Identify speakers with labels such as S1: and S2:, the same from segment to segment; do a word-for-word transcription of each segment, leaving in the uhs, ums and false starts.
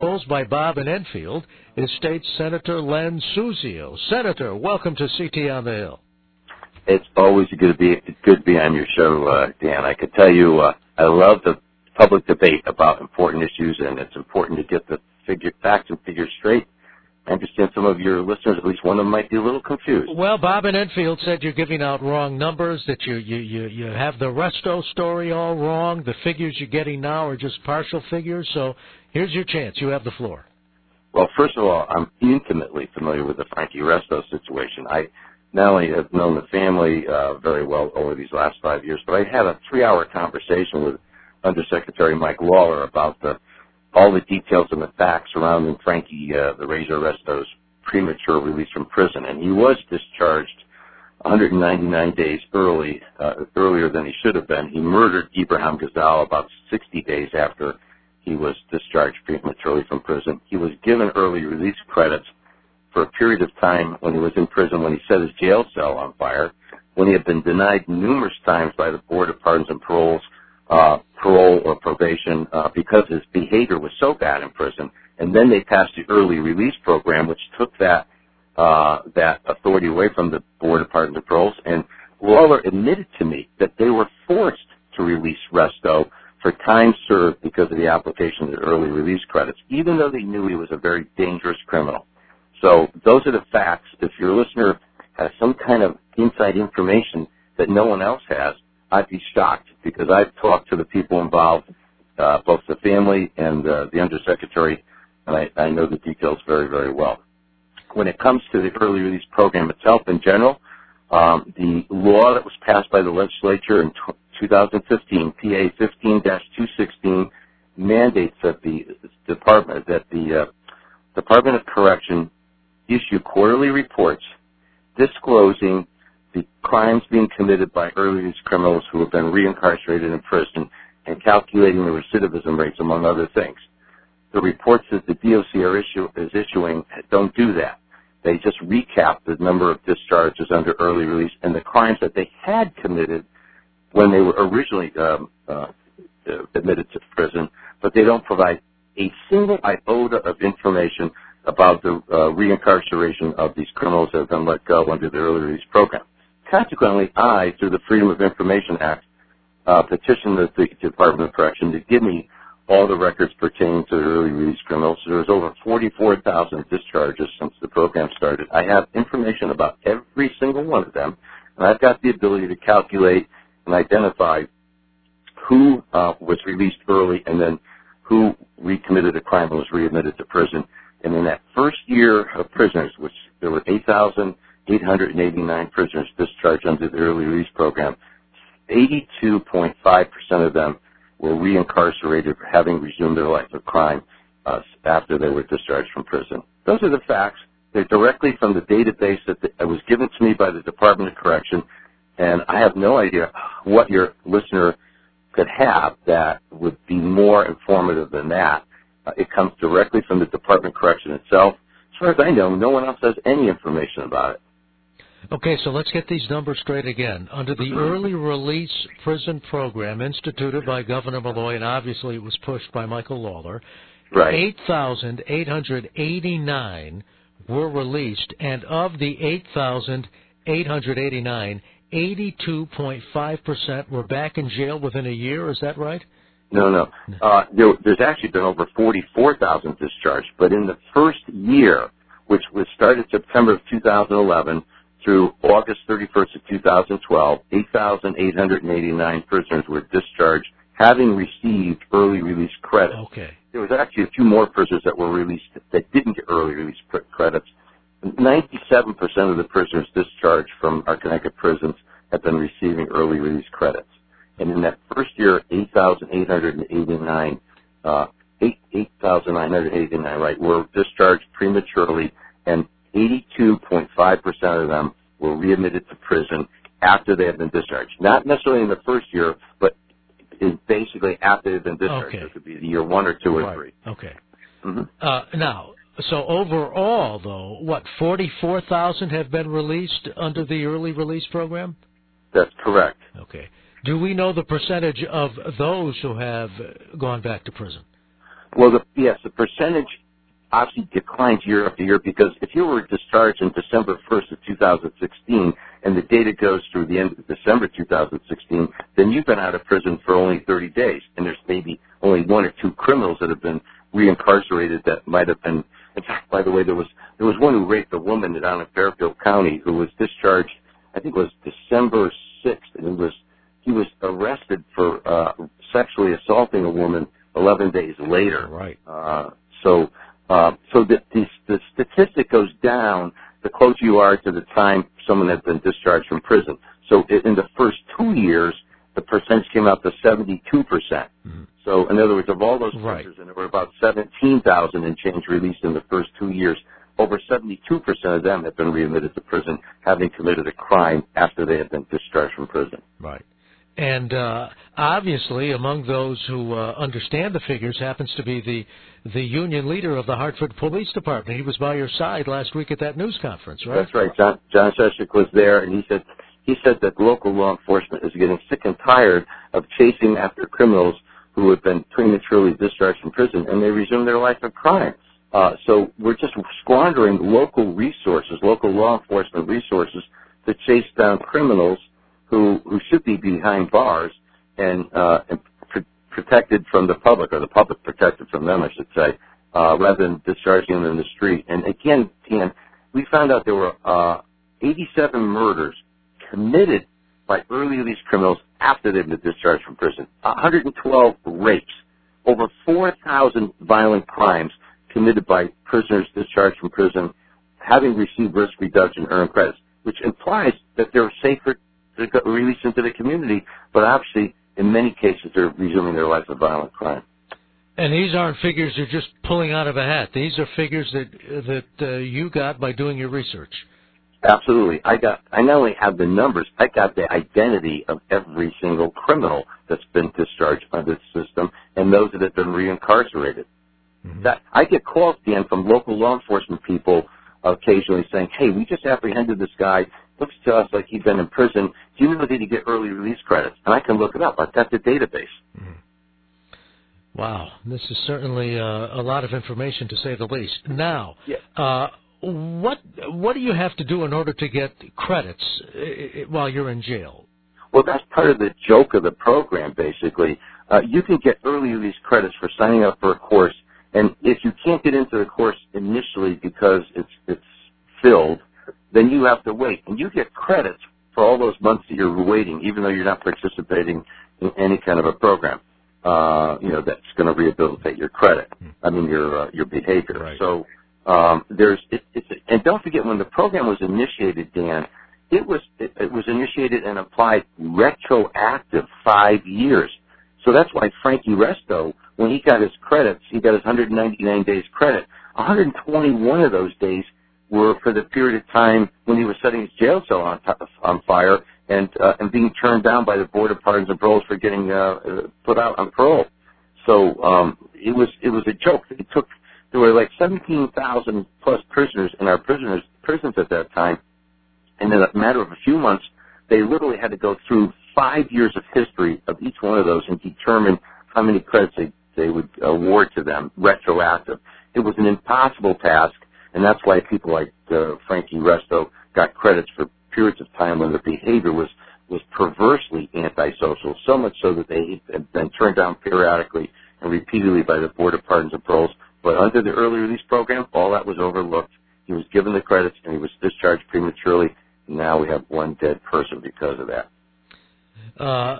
S1: Polls by Bob in Enfield is State Senator Len Suzio. Senator, welcome to C T on the Hill.
S2: It's always good to be good to be on your show, uh, Dan. I could tell you uh, I love the public debate about important issues, and it's important to get the figure, facts and figures straight. I understand some of your listeners, at least one of them, might be a little confused.
S1: Well, Bob in Enfield said you're giving out wrong numbers, that you, you, you, you have the Resto story all wrong. The figures you're getting now are just partial figures. So here's your chance. You have the floor.
S2: Well, first of all, I'm intimately familiar with the Frankie Resto situation. I not only have known the family uh, very well over these last five years, but I had a three-hour conversation with Undersecretary Mike Lawler about the all the details and the facts surrounding Frankie, uh, the Razor Resto's premature release from prison. And he was discharged one hundred ninety-nine days early, uh, earlier than he should have been. He murdered Ibrahim Ghazal about sixty days after he was discharged prematurely from prison. He was given early release credits for a period of time when he was in prison, when he set his jail cell on fire, when he had been denied numerous times by the Board of Pardons and Paroles, Uh, parole or probation uh, because his behavior was so bad in prison. And then they passed the early release program, which took that uh, that authority away from the Board of Pardons and Paroles. And Lawler admitted to me that they were forced to release Resto for time served because of the application of the early release credits, even though they knew he was a very dangerous criminal. So those are the facts. If your listener has some kind of inside information that no one else has, I'd be shocked, because I've talked to the people involved, uh, both the family and uh, the Undersecretary, and I, I know the details very, very well. When it comes to the early release program itself in general, um, the law that was passed by the legislature in two thousand fifteen, P A fifteen dash two sixteen, mandates that the department that the uh, Department of Correction issue quarterly reports disclosing the crimes being committed by early release criminals who have been reincarcerated in prison and calculating the recidivism rates, among other things. The reports that the D O C are issue, is issuing don't do that. They just recap the number of discharges under early release and the crimes that they had committed when they were originally um, uh, admitted to prison, but they don't provide a single iota of information about the uh, reincarceration of these criminals that have been let go under the early release program. Consequently, I, through the Freedom of Information Act, uh, petitioned the, the Department of Correction to give me all the records pertaining to the early release criminals. So there's over forty-four thousand discharges since the program started. I have information about every single one of them, and I've got the ability to calculate and identify who uh, was released early and then who recommitted a crime and was readmitted to prison. And in that first year of prisoners, which there were eight thousand eight hundred eighty-nine prisoners discharged under the early release program, eighty-two point five percent of them were reincarcerated for having resumed their life of crime uh, after they were discharged from prison. Those are the facts. They're directly from the database that, the, that was given to me by the Department of Correction, and I have no idea what your listener could have that would be more informative than that. Uh, it comes directly from the Department of Correction itself. As far as I know, no one else has any information about it.
S1: Okay, so let's get these numbers straight again. Under the early release prison program instituted by Governor Malloy, and obviously it was pushed by Michael Lawler,
S2: right.
S1: eight thousand eight hundred eighty-nine were released, and of the eight thousand eight hundred eighty-nine, eighty-two point five percent were back in jail within a year. Is that right?
S2: No, no. Uh, there, there's actually been over forty-four thousand discharged, but in the first year, which was started September of two thousand eleven through August thirty-first of two thousand twelve, eight thousand eight hundred eighty-nine prisoners were discharged, having received early release credits.
S1: Okay.
S2: There was actually a few more prisoners that were released that didn't get early release credits. ninety-seven percent of the prisoners discharged from our Connecticut prisons have been receiving early release credits. And in that first year, eight thousand eight hundred eighty-nine, uh, eight thousand nine hundred eighty-nine, right, were discharged prematurely, and eighty-two point five percent of them were readmitted to prison after they had been discharged. Not necessarily in the first year, but in basically after they had been discharged.
S1: Okay.
S2: It could be year one or two or
S1: right.
S2: three.
S1: Okay.
S2: Mm-hmm.
S1: Uh, now, so overall, though, what, forty-four thousand have been released under the early release program?
S2: That's correct.
S1: Okay. Do we know the percentage of those who have gone back to prison?
S2: Well, the, yes, the percentage obviously declines year after year because if you were discharged on December first of two thousand sixteen and the data goes through the end of December two thousand sixteen, then you've been out of prison for only thirty days, and there's maybe only one or two criminals that have been reincarcerated that might have been. In fact, by the way, there was there was one who raped a woman down in Fairfield County who was discharged. I think it was December sixth, and it was he was arrested for uh, sexually assaulting a woman eleven days later.
S1: Right.
S2: Uh, so. Uh, so the, the, the statistic goes down the closer you are to the time someone has been discharged from prison. So in the first two years, the percentage came out to seventy-two percent. Mm-hmm. So in other words, of all those
S1: right.
S2: prisoners, and there were about seventeen thousand and change released in the first two years, over seventy-two percent of them have been readmitted to prison, having committed a crime after they had been discharged from prison.
S1: Right. And uh, obviously, among those who uh, understand the figures happens to be the the union leader of the Hartford Police Department. He was by your side last week at that news conference, right?
S2: That's right. John, John Seshik was there, and he said he said that local law enforcement is getting sick and tired of chasing after criminals who have been prematurely discharged from prison, and they resume their life of crime. Uh, so we're just squandering local resources, local law enforcement resources, to chase down criminals who who should be behind bars and, uh, and pr- protected from the public, or the public protected from them, I should say, uh, rather than discharging them in the street. And again, Dan, we found out there were uh, eighty-seven murders committed by early release criminals after they've been discharged from prison, one hundred twelve rapes, over four thousand violent crimes committed by prisoners discharged from prison, having received risk reduction earned credits, which implies that they're safer to get released into the community, but obviously, in many cases, they're resuming their life of violent crime.
S1: And these aren't figures you're just pulling out of a hat. These are figures that that uh, you got by doing your research.
S2: Absolutely. I got. I not only have the numbers, I got the identity of every single criminal that's been discharged under the system, and those that have been reincarcerated. Mm-hmm. That I get calls, Dan, from local law enforcement people occasionally saying, "Hey, we just apprehended this guy. Looks to us like he'd been in prison. Do you know did he get early release credits?" And I can look it up. I've got the database.
S1: Mm-hmm. Wow, this is certainly uh, a lot of information, to say the least. Now,
S2: yeah.
S1: uh, what what do you have to do in order to get credits uh, while you're in jail?
S2: Well, that's part of the joke of the program, basically. Uh, you can get early release credits for signing up for a course, and if you can't get into the course initially because it's it's filled, then you have to wait. And you get credits for all those months that you're waiting, even though you're not participating in any kind of a program, uh, you know, that's going to rehabilitate your credit. I mean, your uh, your behavior.
S1: Right.
S2: So um, there's, it, it's, and don't forget, when the program was initiated, Dan, it was it, it was initiated and applied retroactive five years. So that's why Frankie Resto, when he got his credits, he got his one hundred ninety-nine days credit. one hundred twenty-one of those days were for the period of time when he was setting his jail cell on, on fire and uh, and being turned down by the Board of Pardons and Paroles for getting uh, put out on parole. So um, it was it was a joke. It took there were like seventeen thousand plus prisoners in our prisoners prisons at that time, and in a matter of a few months, they literally had to go through five years of history of each one of those and determine how many credits they, they would award to them retroactive. It was an impossible task. And that's why people like uh, Frankie Resto got credits for periods of time when their behavior was, was perversely antisocial, so much so that they had been turned down periodically and repeatedly by the Board of Pardons and Paroles. But under the early release program, all that was overlooked. He was given the credits, and he was discharged prematurely. Now we have one dead person because of that.
S1: Uh,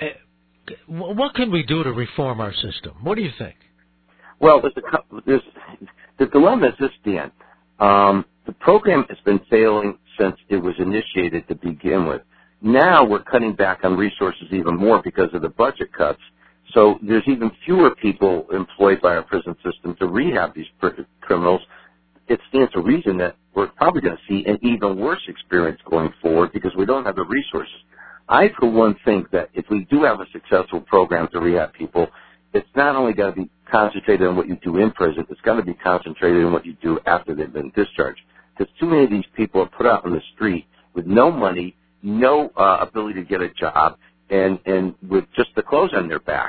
S1: what can we do to reform our system? What do you think?
S2: Well, there's a, there's, the dilemma is this, Dan. Um, the program has been failing since it was initiated to begin with. Now we're cutting back on resources even more because of the budget cuts. So there's even fewer people employed by our prison system to rehab these pr- criminals. It stands to reason that we're probably going to see an even worse experience going forward because we don't have the resources. I, for one, think that if we do have a successful program to rehab people, it's not only got to be concentrated on what you do in prison, it's got to be concentrated on what you do after they've been discharged. Because too many of these people are put out on the street with no money, no uh, ability to get a job, and, and with just the clothes on their back.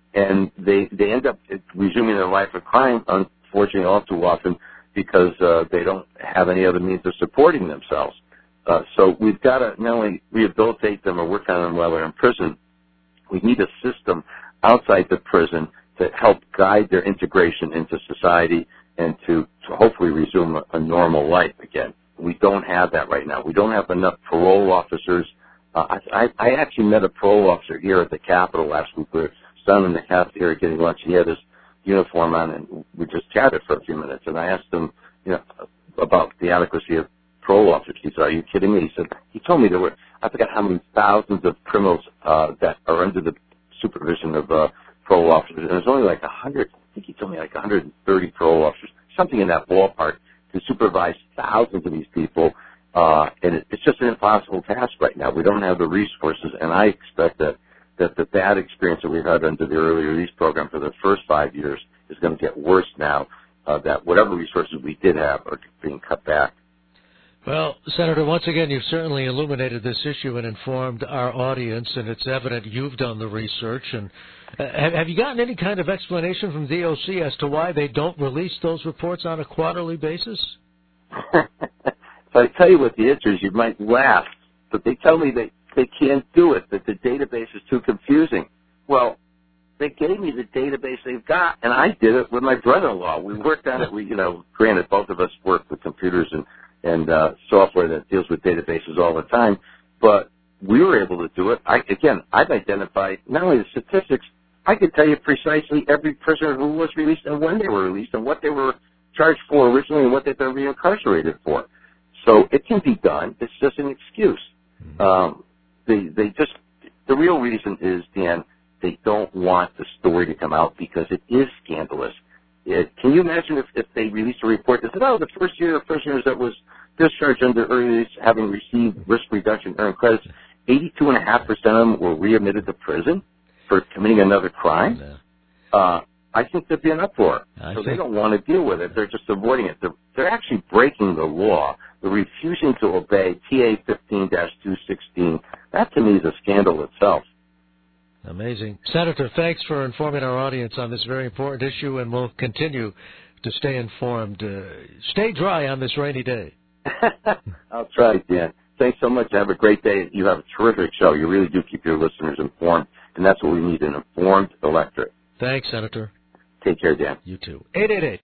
S2: and they they end up resuming their life of crime, unfortunately, all too often because uh, they don't have any other means of supporting themselves. Uh, so we've got to not only rehabilitate them or work on them while they're in prison, we need a system outside the prison to help guide their integration into society and to, to hopefully resume a, a normal life again. We don't have that right now. We don't have enough parole officers. Uh, I, I actually met a parole officer here at the Capitol last week. We were down in the cafeteria getting lunch. He had his uniform on, and we just chatted for a few minutes. And I asked him, you know, about the adequacy of parole officers. He said, "Are you kidding me?" He said, he told me there were, I forgot how many thousands of criminals uh, that are under the supervision of uh, parole officers, and there's only like a hundred. I think he told me like one hundred thirty parole officers, something in that ballpark, to supervise thousands of these people. Uh, and it, it's just an impossible task right now. We don't have the resources, and I expect that, that the bad experience that we've had under the early release program for the first five years is going to get worse now, uh, that whatever resources we did have are being cut back.
S1: Well, Senator, once again, you've certainly illuminated this issue and informed our audience, and it's evident you've done the research. And uh, have, have you gotten any kind of explanation from D O C as to why they don't release those reports on a quarterly basis?
S2: So I tell you what the answer is. You might laugh, but they tell me they, they can't do it, that the database is too confusing. Well, they gave me the database they've got, and I did it with my brother-in-law. We worked on it. We, you know, granted, both of us work with computers and, and uh, software that deals with databases all the time, but we were able to do it. I, again, I've identified not only the statistics, I could tell you precisely every prisoner who was released and when they were released and what they were charged for originally and what they've been reincarcerated for. So it can be done. It's just an excuse. Um, they, they just, the real reason is, Dan, they don't want the story to come out because it is scandalous. It, can you imagine if, if they released a report that said, oh, the first year of prisoners that was discharged under early release having received risk reduction earned credits, eighty-two point five percent of them were readmitted to prison for committing another crime? Uh, I think there'd be an uproar.
S1: I
S2: so
S1: think...
S2: they don't want to deal with it. They're just avoiding it. They're, they're actually breaking the law. They're refusing to obey T A fifteen dash two sixteen. That, to me, is a scandal itself.
S1: Amazing. Senator, thanks for informing our audience on this very important issue, and we'll continue to stay informed. Uh, stay dry on this rainy day.
S2: I'll try, Dan. Thanks so much. Have a great day. You have a terrific show. You really do keep your listeners informed, and that's what we need, an informed electorate.
S1: Thanks, Senator.
S2: Take care, Dan.
S1: You too. eight eight eight